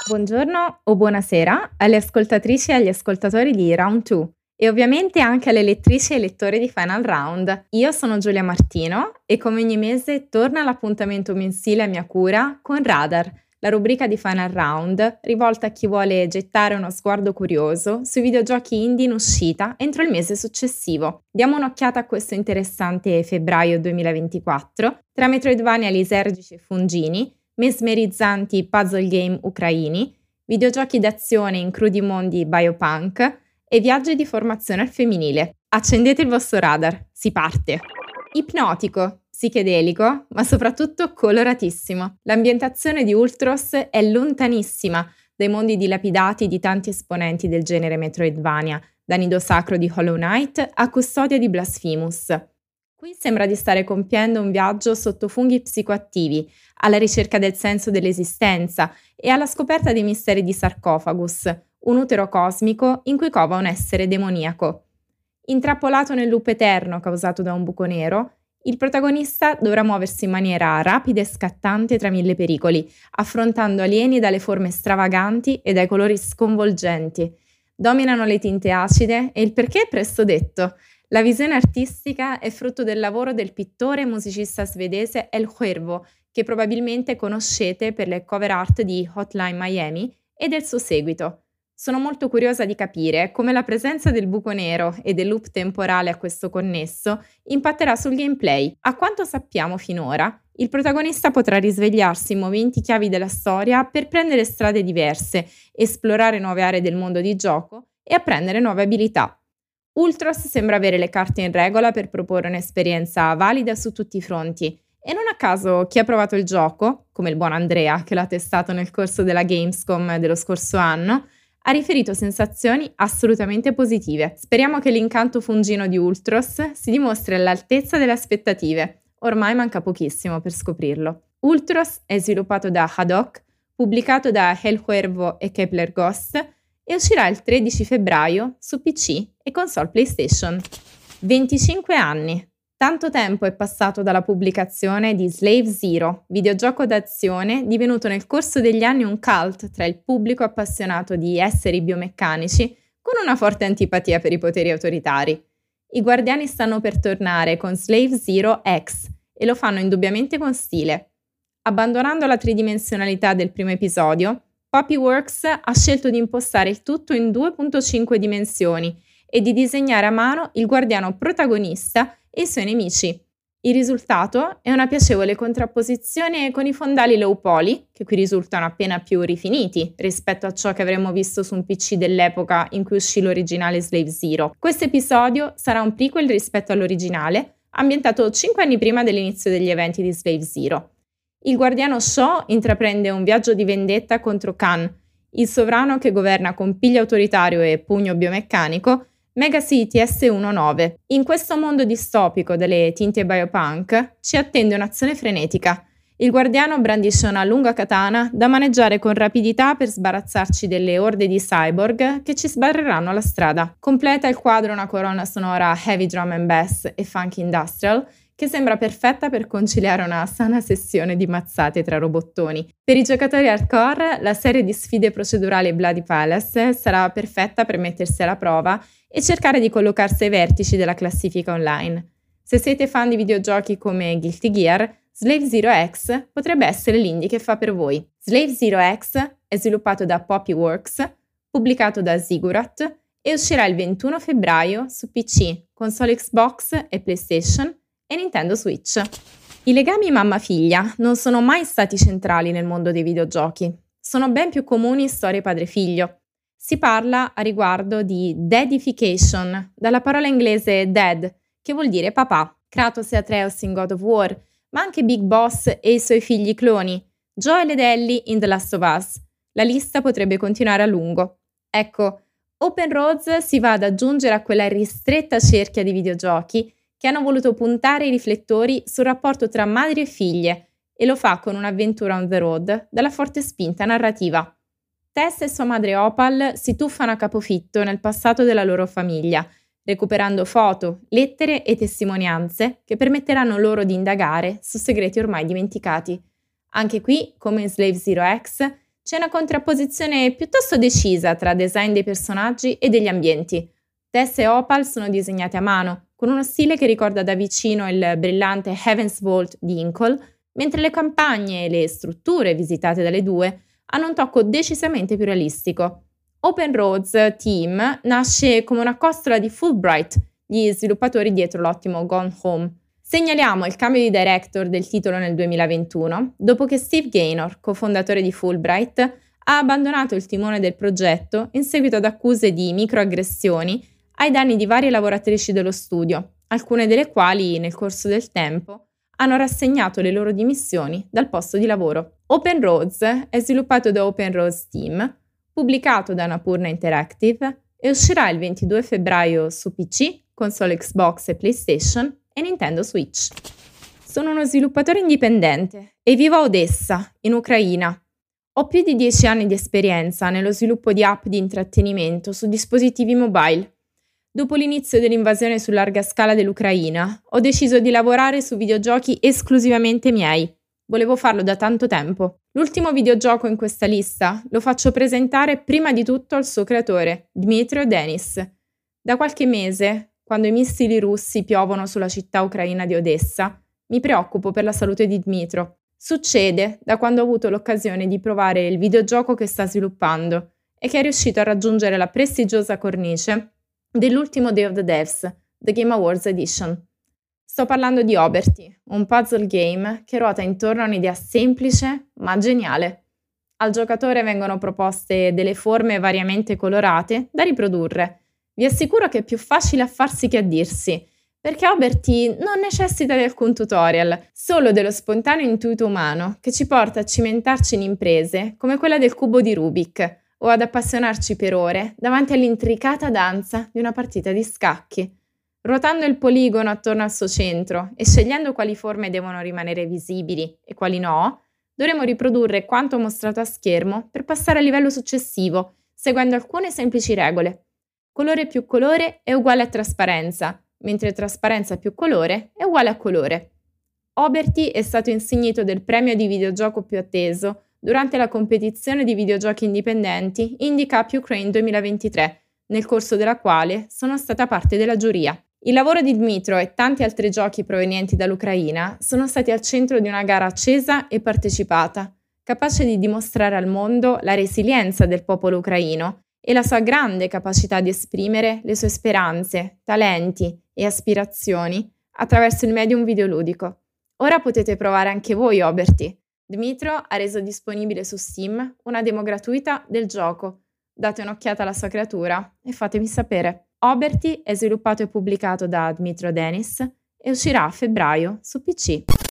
Buongiorno o buonasera alle ascoltatrici e agli ascoltatori di Round 2 e ovviamente anche alle lettrici e lettori di Final Round. Io sono Giulia Martino e come ogni mese torna l'appuntamento mensile a mia cura con Radar, la rubrica di Final Round rivolta a chi vuole gettare uno sguardo curioso sui videogiochi indie in uscita entro il mese successivo. Diamo un'occhiata a questo interessante febbraio 2024 tra Metroidvania lisergici e fungini, mesmerizzanti puzzle game ucraini, videogiochi d'azione in crudi mondi biopunk e viaggi di formazione al femminile. Accendete il vostro radar, si parte! Ipnotico, psichedelico, ma soprattutto coloratissimo. L'ambientazione di Ultros è lontanissima dai mondi dilapidati di tanti esponenti del genere Metroidvania, da nido sacro di Hollow Knight a custodia di Blasphemous. Qui sembra di stare compiendo un viaggio sotto funghi psicoattivi, alla ricerca del senso dell'esistenza e alla scoperta dei misteri di Sarcophagus, un utero cosmico in cui cova un essere demoniaco. Intrappolato nel loop eterno causato da un buco nero, il protagonista dovrà muoversi in maniera rapida e scattante tra mille pericoli, affrontando alieni dalle forme stravaganti e dai colori sconvolgenti. Dominano le tinte acide e il perché è presto detto. La visione artistica è frutto del lavoro del pittore e musicista svedese El Cuervo, che probabilmente conoscete per le cover art di Hotline Miami e del suo seguito. Sono molto curiosa di capire come la presenza del buco nero e del loop temporale a questo connesso impatterà sul gameplay. A quanto sappiamo finora, il protagonista potrà risvegliarsi in momenti chiavi della storia per prendere strade diverse, esplorare nuove aree del mondo di gioco e apprendere nuove abilità. Ultros sembra avere le carte in regola per proporre un'esperienza valida su tutti i fronti e non a caso chi ha provato il gioco, come il buon Andrea che l'ha testato nel corso della Gamescom dello scorso anno, ha riferito sensazioni assolutamente positive. Speriamo che l'incanto fungino di Ultros si dimostri all'altezza delle aspettative. Ormai manca pochissimo per scoprirlo. Ultros è sviluppato da Haddock, pubblicato da El Cuervo e Kepler Ghost e uscirà il 13 febbraio su PC e console PlayStation. 25 anni. Tanto tempo è passato dalla pubblicazione di Slave Zero, videogioco d'azione divenuto nel corso degli anni un cult tra il pubblico appassionato di esseri biomeccanici con una forte antipatia per i poteri autoritari. I guardiani stanno per tornare con Slave Zero X e lo fanno indubbiamente con stile. Abbandonando la tridimensionalità del primo episodio, Poppyworks ha scelto di impostare il tutto in 2.5 dimensioni e di disegnare a mano il guardiano protagonista e i suoi nemici. Il risultato è una piacevole contrapposizione con i fondali low poly, che qui risultano appena più rifiniti rispetto a ciò che avremmo visto su un PC dell'epoca in cui uscì l'originale Slave Zero. Questo episodio sarà un prequel rispetto all'originale, ambientato 5 anni prima dell'inizio degli eventi di Slave Zero. Il guardiano Shaw intraprende un viaggio di vendetta contro Khan, il sovrano che governa con piglio autoritario e pugno biomeccanico Mega City S19. In questo mondo distopico delle tinte biopunk ci attende un'azione frenetica. Il guardiano brandisce una lunga katana da maneggiare con rapidità per sbarazzarci delle orde di cyborg che ci sbarreranno la strada. Completa il quadro una colonna sonora heavy drum and bass e funky industrial che sembra perfetta per conciliare una sana sessione di mazzate tra robottoni. Per i giocatori hardcore, la serie di sfide procedurali Bloody Palace sarà perfetta per mettersi alla prova e cercare di collocarsi ai vertici della classifica online. Se siete fan di videogiochi come Guilty Gear, Slave Zero X potrebbe essere l'indie che fa per voi. Slave Zero X è sviluppato da Poppyworks, pubblicato da Ziggurat e uscirà il 21 febbraio su PC, console Xbox e PlayStation e Nintendo Switch. I legami mamma-figlia non sono mai stati centrali nel mondo dei videogiochi. Sono ben più comuni storie padre-figlio. Si parla a riguardo di Deadification, dalla parola inglese dead, che vuol dire papà. Kratos e Atreus in God of War, ma anche Big Boss e i suoi figli cloni, Joel ed Ellie in The Last of Us. La lista potrebbe continuare a lungo. Ecco, Open Roads si va ad aggiungere a quella ristretta cerchia di videogiochi che hanno voluto puntare i riflettori sul rapporto tra madri e figlie e lo fa con un'avventura on the road dalla forte spinta narrativa. Tess e sua madre Opal si tuffano a capofitto nel passato della loro famiglia, recuperando foto, lettere e testimonianze che permetteranno loro di indagare su segreti ormai dimenticati. Anche qui, come in Slave Zero X, C'è una contrapposizione piuttosto decisa tra design dei personaggi e degli ambienti. Tess e Opal sono disegnate a mano, con uno stile che ricorda da vicino il brillante Heaven's Vault di Inkle, mentre le campagne e le strutture visitate dalle due hanno un tocco decisamente più realistico. Open Roads Team nasce come una costola di Fulbright, gli sviluppatori dietro l'ottimo Gone Home. Segnaliamo il cambio di director del titolo nel 2021, dopo che Steve Gaynor, cofondatore di Fulbright, ha abbandonato il timone del progetto in seguito ad accuse di microaggressioni ai danni di varie lavoratrici dello studio, alcune delle quali, nel corso del tempo, hanno rassegnato le loro dimissioni dal posto di lavoro. Open Roads è sviluppato da Open Roads Team, pubblicato da Annapurna Interactive e uscirà il 22 febbraio su PC, console Xbox e PlayStation e Nintendo Switch. Sono uno sviluppatore indipendente e vivo a Odessa, in Ucraina. Ho più di 10 anni di esperienza nello sviluppo di app di intrattenimento su dispositivi mobile. Dopo l'inizio dell'invasione su larga scala dell'Ucraina, ho deciso di lavorare su videogiochi esclusivamente miei. Volevo farlo da tanto tempo. L'ultimo videogioco in questa lista lo faccio presentare prima di tutto al suo creatore, Dmytro Denis. Da qualche mese, quando i missili russi piovono sulla città ucraina di Odessa, mi preoccupo per la salute di Dmytro. Succede da quando ho avuto l'occasione di provare il videogioco che sta sviluppando e che è riuscito a raggiungere la prestigiosa cornice dell'ultimo Day of the Devs, The Game Awards Edition. Sto parlando di Oberty, un puzzle game che ruota intorno a un'idea semplice ma geniale. Al giocatore vengono proposte delle forme variamente colorate da riprodurre. Vi assicuro che è più facile a farsi che a dirsi, perché Oberty non necessita di alcun tutorial, solo dello spontaneo intuito umano che ci porta a cimentarci in imprese come quella del cubo di Rubik o ad appassionarci per ore davanti all'intricata danza di una partita di scacchi. Ruotando il poligono attorno al suo centro e scegliendo quali forme devono rimanere visibili e quali no, dovremo riprodurre quanto mostrato a schermo per passare al livello successivo, seguendo alcune semplici regole. Colore più colore è uguale a trasparenza, mentre trasparenza più colore è uguale a colore. Oberty è stato insignito del premio di videogioco più atteso durante la competizione di videogiochi indipendenti Indie Cup Ukraine 2023, nel corso della quale sono stata parte della giuria. Il lavoro di Dmytro e tanti altri giochi provenienti dall'Ucraina sono stati al centro di una gara accesa e partecipata, capace di dimostrare al mondo la resilienza del popolo ucraino e la sua grande capacità di esprimere le sue speranze, talenti e aspirazioni attraverso il medium videoludico. Ora potete provare anche voi Oberty. Dmytro ha reso disponibile su Steam una demo gratuita del gioco. Date un'occhiata alla sua creatura e fatemi sapere. Oberty è sviluppato e pubblicato da Dmytro Denis e uscirà a febbraio su PC.